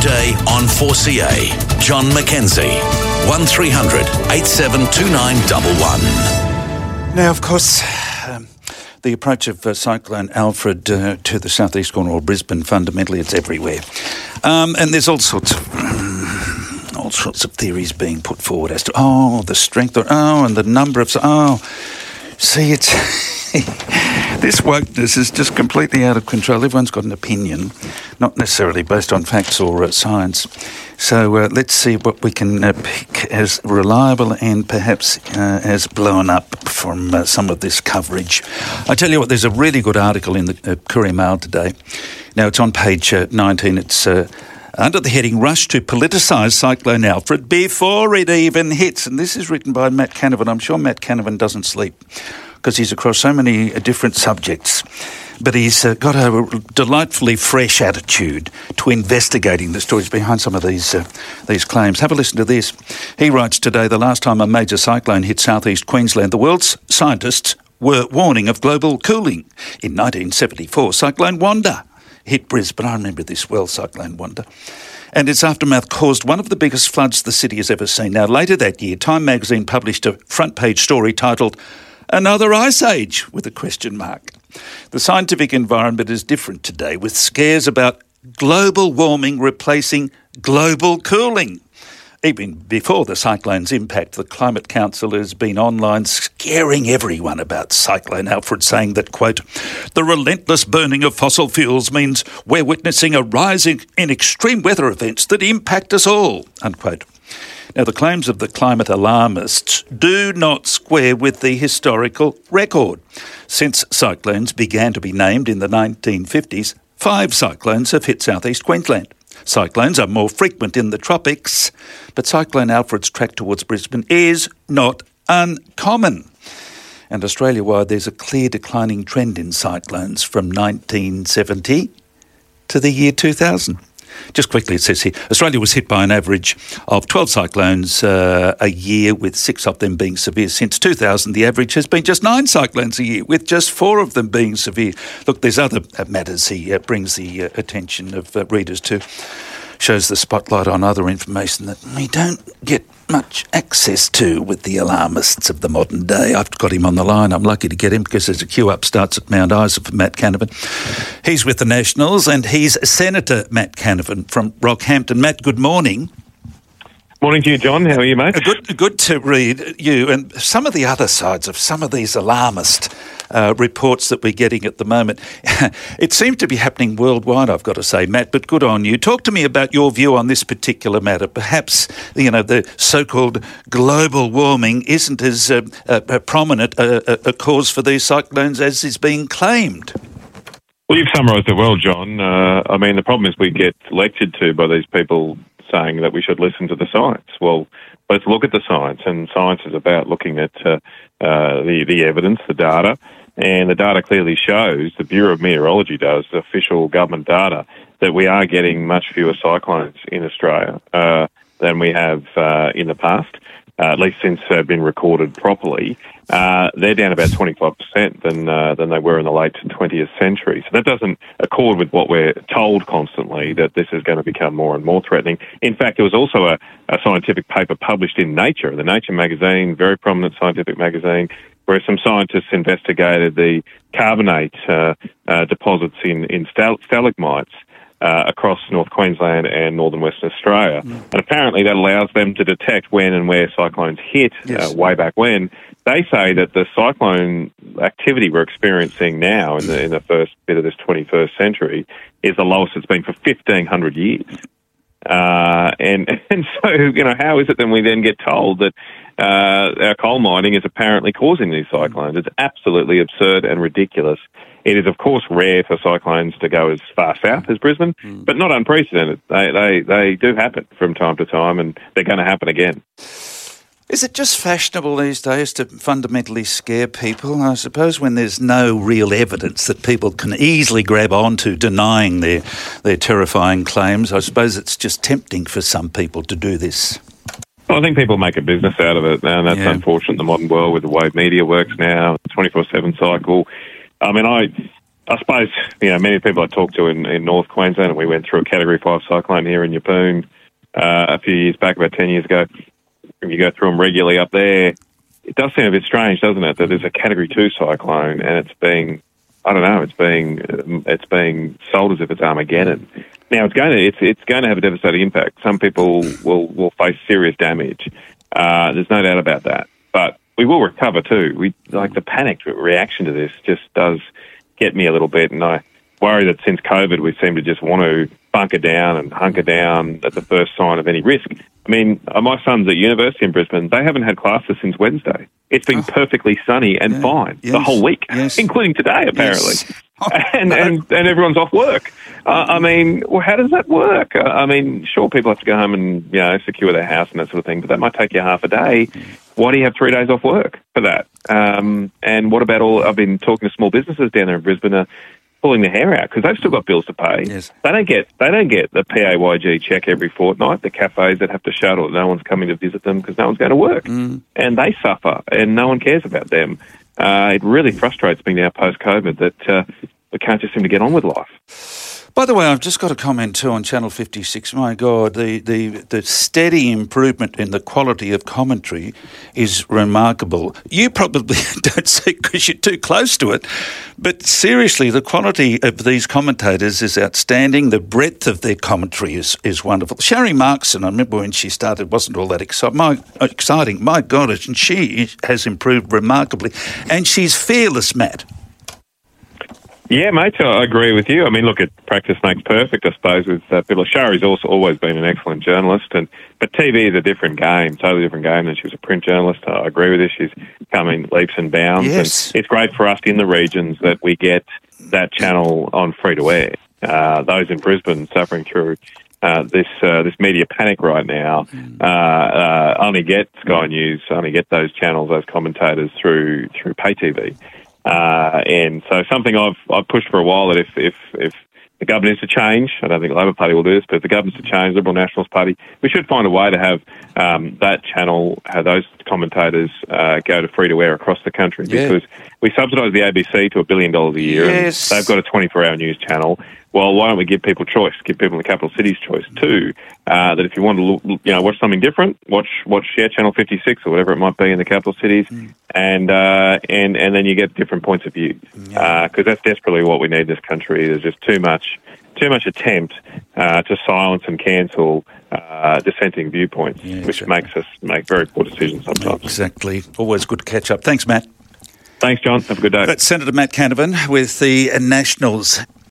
Today on 4CA, John McKenzie, 1300 872911. Now, of course, the approach of Cyclone Alfred to the southeast corner of Brisbane, fundamentally, it's everywhere. And there's all sorts of theories being put forward as to, the strength, and the number of... See, it's... This wokeness is just completely out of control. Everyone's got an opinion, not necessarily based on facts or science. So let's see what we can pick as reliable and perhaps as blown up from some of this coverage. I tell you what, there's a really good article in the Courier Mail today. Now, it's on page 19. It's under the heading, Rush to Politicise Cyclone Alfred Before It Even Hits. And this is written by Matt Canavan. I'm sure Matt Canavan doesn't sleep, because he's across so many different subjects. But he's got a delightfully fresh attitude to investigating the stories behind some of these claims. Have a listen to this. He writes today, the last time a major cyclone hit southeast Queensland, the world's scientists were warning of global cooling. In 1974, Cyclone Wanda hit Brisbane. I remember this well, Cyclone Wanda. And its aftermath caused one of the biggest floods the city has ever seen. Now, later that year, Time magazine published a front-page story titled Another Ice Age, with a question mark. The scientific environment is different today, with scares about global warming replacing global cooling. Even before the cyclone's impact, the Climate Council has been online scaring everyone about Cyclone Alfred, saying that, quote, the relentless burning of fossil fuels means we're witnessing a rise in extreme weather events that impact us all, unquote. Now, the claims of the climate alarmists do not square with the historical record. Since cyclones began to be named in the 1950s, 5 cyclones have hit southeast Queensland. Cyclones are more frequent in the tropics, but Cyclone Alfred's track towards Brisbane is not uncommon. And Australia-wide, there's a clear declining trend in cyclones from 1970 to the year 2000. Just quickly, it says here, Australia was hit by an average of 12 cyclones a year, with 6 of them being severe. Since 2000, the average has been just 9 cyclones a year, with just 4 of them being severe. Look, there's other matters he brings the attention of readers to, shows the spotlight on other information that we don't get much access to with the alarmists of the modern day. I've got him on the line. I'm lucky to get him because there's a queue up starts at Mount Isa for Matt Canavan. He's with the Nationals, and he's Senator Matt Canavan from Rockhampton. Matt, good morning. Morning to you, John. How are you, mate? Good to read you and some of the other sides of some of these alarmist reports that we're getting at the moment. It seems to be happening worldwide, I've got to say, Matt, but good on you. Talk to me about your view on this particular matter. Perhaps, the so-called global warming isn't as prominent a cause for these cyclones as is being claimed. Well, you've summarised it well, John. The problem is we get lectured to by these people saying that we should listen to the science. Well, let's look at the science, and science is about looking at the evidence, the data, and the data clearly shows, the Bureau of Meteorology does, the official government data, that we are getting much fewer cyclones in Australia than we have in the past, at least since they've been recorded properly. They're down about 25% than they were in the late 20th century. So that doesn't accord with what we're told constantly, that this is going to become more and more threatening. In fact, there was also a scientific paper published in Nature, the Nature magazine, very prominent scientific magazine, where some scientists investigated the carbonate deposits in stalagmites across North Queensland and northern Western Australia. And apparently that allows them to detect when and where cyclones hit, way back when. They say that the cyclone activity we're experiencing now in the first bit of this 21st century is the lowest it's been for 1,500 years. And so, how is it then we then get told that our coal mining is apparently causing these cyclones? It's absolutely absurd and ridiculous. It is, of course, rare for cyclones to go as far south as Brisbane, but not unprecedented. They do happen from time to time, and they're going to happen again. Is it just fashionable these days to fundamentally scare people? I suppose when there's no real evidence that people can easily grab onto denying their terrifying claims, I suppose it's just tempting for some people to do this. Well, I think people make a business out of it, and that's unfortunate in the modern world with the way media works now, the 24/7 cycle. I suppose, many people I talked to in North Queensland, and we went through a Category 5 cyclone here in Yeppoon a few years back, about 10 years ago. You go through them regularly up there. It does seem a bit strange, doesn't it, that there's a Category 2 cyclone and it's being sold as if it's Armageddon. Now it's going to have a devastating impact. Some people will face serious damage. There's no doubt about that. But we will recover too. The panicked reaction to this just does get me a little bit, and I worry that since COVID we seem to just want to bunker down and hunker down at the first sign of any risk. I mean, my son's at university in Brisbane. They haven't had classes since Wednesday. It's been perfectly sunny and fine the whole week, including today, apparently. Yes. And everyone's off work. How does that work? Sure, people have to go home and secure their house and that sort of thing, but that might take you half a day. Why do you have 3 days off work for that? And what about I've been talking to small businesses down there in Brisbane pulling their hair out because they've still got bills to pay. Yes. They don't get the PAYG check every fortnight. The cafes that have to shut or no one's coming to visit them because no one's going to work, and they suffer, and no one cares about them. It really frustrates me now post-COVID that we can't just seem to get on with life. By the way, I've just got a comment too on Channel 56. My God, the steady improvement in the quality of commentary is remarkable. You probably don't see it because you're too close to it, but seriously, the quality of these commentators is outstanding. The breadth of their commentary is wonderful. Sharry Markson, I remember when she started, wasn't all that exciting. My God, and she has improved remarkably, and she's fearless, Matt. Yeah, mate, I agree with you. Look, practice makes perfect, I suppose, with people. Sharry's also always been an excellent journalist, but TV is a different game, totally different game than she was a print journalist. I agree with you. She's coming leaps and bounds. Yes. And it's great for us in the regions that we get that channel on free-to-air. Those in Brisbane suffering through this media panic right now only get Sky News, only get those channels, those commentators through pay TV. And so something I've pushed for a while that if the government is to change, I don't think the Labor Party will do this, but if the government's to change, Liberal Nationals Party, we should find a way to have that channel, have those commentators go to free-to-air across the country because we subsidise the ABC to $1 billion a year and they've got a 24-hour news channel. Well, why don't we give people choice, give people in the capital cities choice too, that if you want to watch something different, watch Channel 56 or whatever it might be in the capital cities, and then you get different points of view, because that's desperately what we need in this country. There's just too much attempt to silence and cancel dissenting viewpoints, which makes us make very poor decisions sometimes. Exactly. Always good to catch up. Thanks, Matt. Thanks, John. Have a good day. That's Senator Matt Canavan with the Nationals.